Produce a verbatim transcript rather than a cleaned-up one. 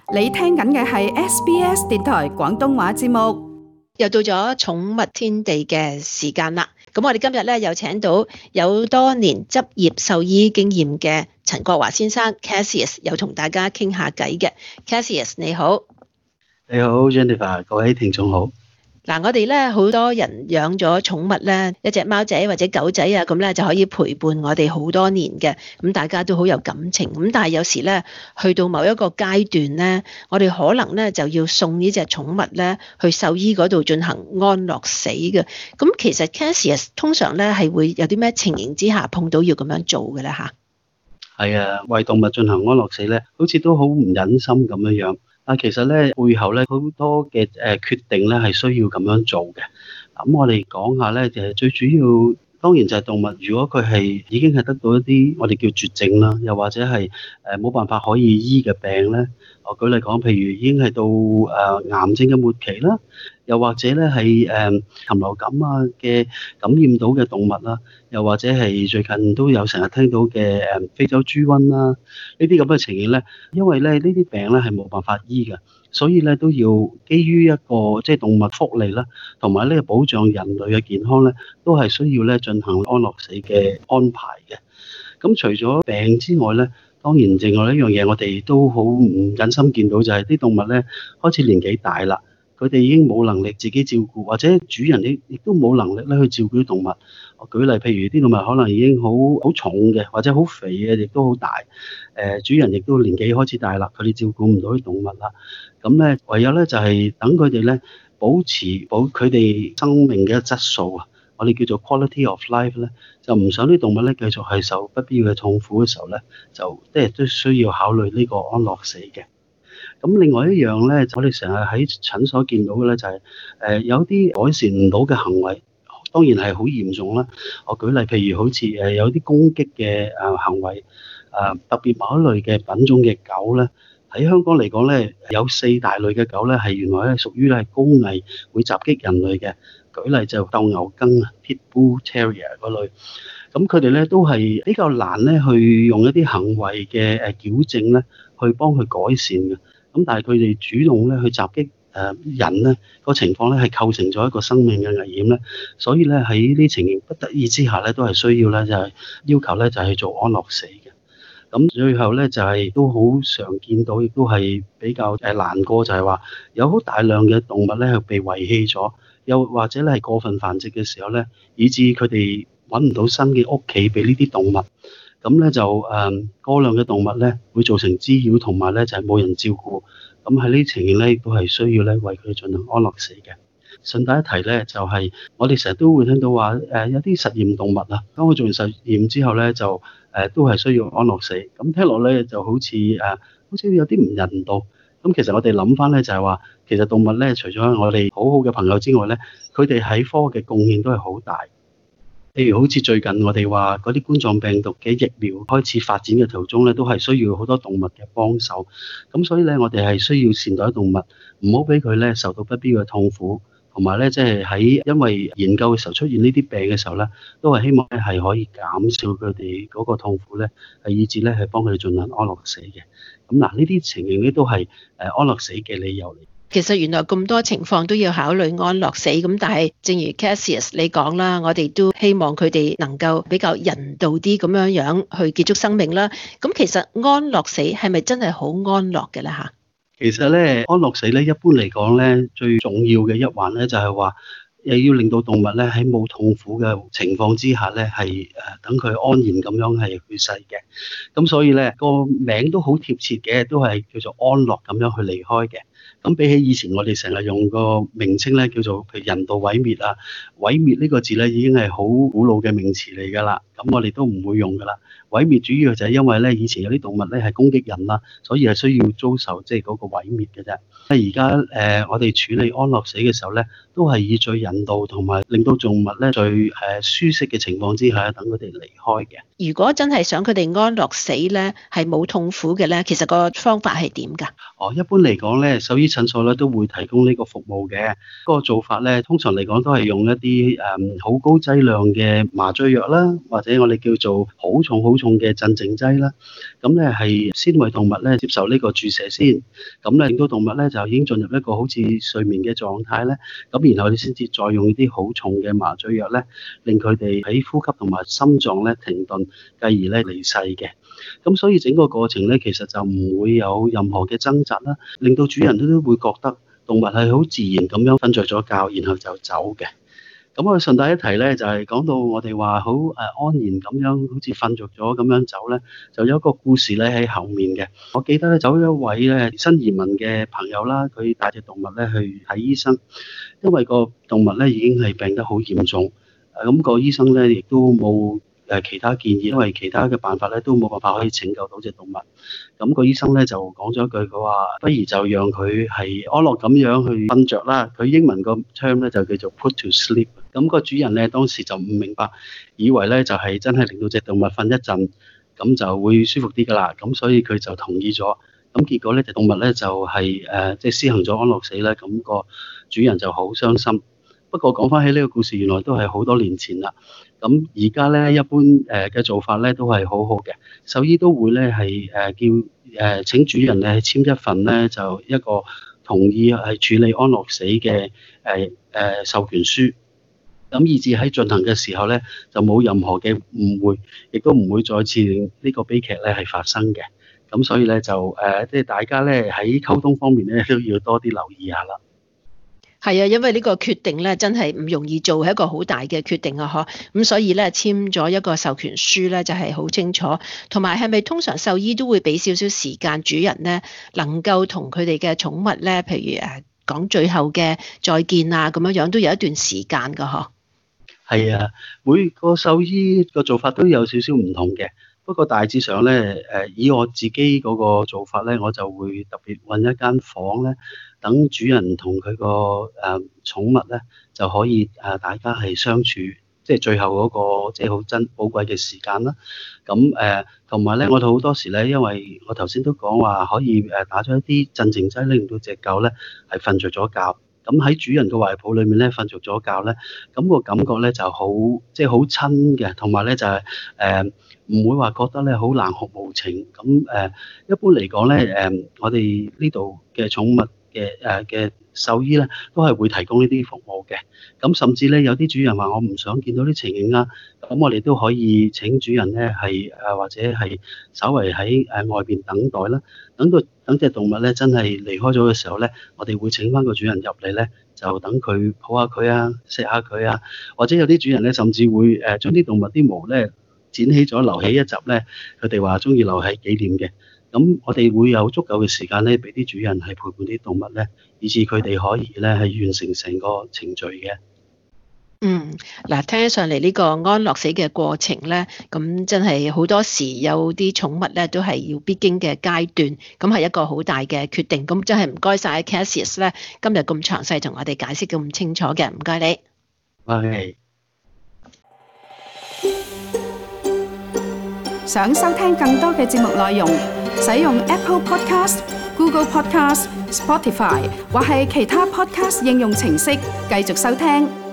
你聽緊嘅係 S B S 電台廣東話節目， 又到咗寵物天地嘅時間啦。咁我哋今日咧又請到有多年執業獸醫經驗嘅陳國華先生 Cassius， 又同大家傾下偈嘅。Cassius 你好。 你好 Jennifer， 各位聽眾好。 嗱，我哋咧好多人養咗寵物咧，一隻貓仔或者狗仔啊，咁咧就可以陪伴我哋好多年嘅，咁大家都好有感情。咁但係有時咧，去到某一個階段咧，我哋可能咧就要送呢隻寵物咧去獸醫嗰度進行安樂死嘅。咁其實 Cassius 通常咧係會有啲咩情形之下碰到要咁樣做嘅咧吓？ 係啊，為動物進行安樂死咧，好似都好唔忍心咁樣樣。啊，其實咧背後咧好多嘅誒決定咧係需要咁樣做嘅。咁我哋講下咧，就係最主要，當然就係動物，如果佢係已經係得到一啲我哋叫絕症啦，又或者係誒冇辦法可以醫嘅病咧。我舉例講，譬如已經係到誒癌症嘅末期啦，又或者咧係誒禽流感啊嘅感染到嘅動物啦，又或者係最近都有成日聽到嘅誒非洲豬瘟啦，呢啲咁嘅情形咧，因為咧呢啲病咧係冇辦法醫嘅，所以咧都要基於一個即係動物福利啦，同埋呢個保障人類嘅健康咧，都係需要咧進行安樂死嘅安排嘅。咁除咗病之外咧，當然另外一樣嘢我哋都好唔忍心見到，就係啲動物咧開始年紀大啦，佢哋已經冇能力自己照顧，或者主人亦亦都冇能力咧去照顧啲動物。我舉例，譬如啲動物可能已經好好重嘅，或者好肥嘅，亦都好大。誒，主人亦都年紀開始大啦，佢哋照顧唔到啲動物啦。咁咧，唯有咧就係等佢哋咧保持保佢哋生命嘅質素啊，我哋叫做 quality of life 咧，就唔想啲動物咧繼續係受不必要嘅痛苦嘅時候咧，就即係都需要考慮呢個安樂死嘅。咁另外一樣咧，我哋成日喺診所見到嘅咧就係誒有啲改善唔到嘅行為，當然係好嚴重啦。我舉例，譬如好似誒有啲攻擊嘅誒行為，誒特別某一類嘅品種嘅狗咧，喺香港嚟講咧，有四大類嘅狗咧係原來咧屬於咧係高危會襲擊人類嘅。舉例就鬥牛梗啊、Pit Bull Terrier 嗰類，咁佢哋咧都係比較難咧去用一啲行為嘅誒矯正咧去幫佢改善嘅。咁但係佢哋主動咧去襲擊誒人咧個情況咧係構成咗一個生命嘅危險咧，所以咧喺呢情形不得已之下咧都係需要咧就係要求咧就係做安樂死嘅。咁最後咧就係都好常見到，亦都係比較誒難過，就係話有好大量嘅動物咧係被遺棄咗，又或者咧係過分繁殖嘅時候咧，以致佢哋揾唔到新嘅屋企俾呢啲動物。咁咧就誒過量嘅動物咧會造成滋擾，同埋咧就係冇人照顧。咁喺呢啲情形咧亦都係需要咧為佢進行安樂死嘅。順帶一提咧，就係我哋成日都會聽到話誒有啲實驗動物啊，當佢做完實驗之後咧就誒都係需要安樂死。咁聽落咧就好似誒好似有啲唔人道。咁其實我哋諗翻咧就係話，其實動物咧除咗我哋好好嘅朋友之外咧，佢哋喺科學嘅貢獻都係好大。譬如好似最近我哋話嗰啲冠狀病毒嘅疫苗開始發展嘅途中咧，都係需要好多動物嘅幫手。咁所以咧，我哋係需要善待動物，唔好俾佢咧受到不必要嘅痛苦。同埋咧，即係喺因為研究嘅時候出現呢啲病嘅時候咧，都係希望咧係可以減少佢哋嗰個痛苦咧，係以至咧係幫佢哋進行安樂死嘅。咁嗱，呢啲情形咧都係誒安樂死嘅理由嚟。 其實原來咁多情況都要考慮安樂死，咁但係正如 Cassius 你講啦，我哋都希望佢哋能夠比較人道啲咁樣樣去結束生命啦。咁其實安樂死係咪真係好安樂嘅咧嚇？ 其實咧，安樂死咧，一般嚟講咧，最重要嘅一環咧，就係話，又要令到動物咧喺冇痛苦嘅情況之下咧，係誒等佢安然咁樣係去世嘅。咁所以咧，個名都好貼切嘅，都係叫做安樂咁樣去離開嘅。咁比起以前我哋成日用個名稱咧，叫做譬如人道毀滅啊，毀滅呢個字咧已經係好古老嘅名詞嚟㗎啦。咁我哋都唔會用㗎啦。毀滅主要就係因為咧，以前有啲動物咧係攻擊人啦，所以係需要遭受即係嗰個毀滅嘅啫。而家誒我哋處理安樂死嘅時候咧，都係以最人人道同埋令到動物咧最誒舒適嘅情況之下，等佢哋離開嘅。 如果真係想佢哋安樂死咧，係冇痛苦嘅咧，其實個方法係點㗎？ 哦，一般嚟講咧，獸醫診所咧都會提供呢個服務嘅。嗰個做法咧，通常嚟講都係用一啲誒好高劑量嘅麻醉藥啦，或者我哋叫做好重好重嘅鎮靜劑啦。咁咧係先為動物咧接受呢個注射先，咁咧令到動物咧就已經進入一個好似睡眠嘅狀態咧。咁然後你先至再用啲好重嘅麻醉藥咧，令佢哋喺呼吸同埋心臟咧停頓，繼而咧離世嘅。咁所以整個過程咧，其實就唔會有任何嘅掙扎啦，令到主人都都會覺得動物係好自然咁樣瞓着咗覺，然後就走嘅。咁我順帶一提咧，就係講到我哋話好誒安然咁樣，好似瞓着咗咁樣走咧，就有一個故事咧喺後面嘅。我記得咧，走一位咧新移民嘅朋友啦，佢帶隻動物咧去睇醫生，因為個動物咧已經係病得好嚴重，咁個醫生咧亦都冇誒其他建議，因為其他嘅辦法咧都冇辦法可以拯救到隻動物。咁個醫生咧就講咗一句，佢話不如就讓佢係安樂咁樣去瞓着啦。佢英文個 term 咧就叫做 put to sleep。咁個主人咧當時就唔明白，以為咧就係真係令到隻動物瞓一陣，咁就會舒服啲噶啦。咁所以佢就同意咗。咁結果咧隻動物咧就係誒即係施行咗安樂死咧，咁個主人就好傷心。不過講翻起呢個故事，原來都係好多年前啦。咁而家咧一般誒嘅做法咧都係好好嘅，獸醫都會咧係誒叫誒請主人咧簽一份咧就一個同意係處理安樂死嘅誒誒授權書。咁以至喺進行嘅時候咧，就冇任何嘅誤會，亦都唔會再次令呢個悲劇咧係發生嘅。咁所以咧就誒，即係大家咧喺溝通方面咧都要多啲留意下啦。 係啊，因為呢個決定咧真係唔容易做，係一個好大嘅決定啊！嗬，咁所以咧簽咗一個授權書咧就係好清楚，同埋係咪通常獸醫都會俾少少時間主人咧，能夠同佢哋嘅寵物咧，譬如誒講最後嘅再見啊，咁樣樣都有一段時間噶，嗬。 係啊，每個獸醫個做法都有少少唔同嘅，不過大致上咧，誒以我自己嗰個做法咧，我就會特別揾一間房咧，等主人同佢個誒寵物咧就可以誒大家係相處，即係最後嗰個即係好珍寶貴嘅時間啦。咁誒同埋咧，我哋好多時咧，因為我頭先都講話可以誒打咗一啲鎮靜劑，令到隻狗咧係瞓着咗覺。咁喺主人嘅懷抱裏面咧，瞓着咗覺咧，咁個感覺咧就好，即係好親嘅，同埋咧就係誒唔會話覺得咧好冷酷無情。咁誒一般嚟講咧，誒我哋呢度嘅寵物嘅誒嘅獸醫咧，都係會提供呢啲服務嘅。咁甚至咧有啲主人話我唔想見到啲情形啊，咁我哋都可以請主人咧係誒或者係稍為喺誒外邊等待啦，等到等隻動物咧真係離開咗嘅時候咧，我哋會請翻個主人入嚟咧，就等佢抱下佢啊，錫下佢啊，或者有啲主人咧甚至會誒將啲動物啲毛咧剪起咗留起一集咧，佢哋話中意留喺紀念嘅。咁我哋會有足夠嘅時間咧，俾啲主人係陪伴啲動物咧，以至佢哋可以咧係完成成個程序嘅。 嗯，嗱，聽起上嚟呢個安樂死嘅過程咧，咁真係好多時有啲寵物咧都係要必經嘅階段，咁係一個好大嘅決定。咁真係唔該晒 Cassius 咧，今日咁詳細同我哋解釋咁清楚嘅，唔該你。 係。 想收聽更多嘅節目內容，使用 Apple Podcast、Google Podcast、Spotify 或係其他 Podcast 應用程式繼續收聽。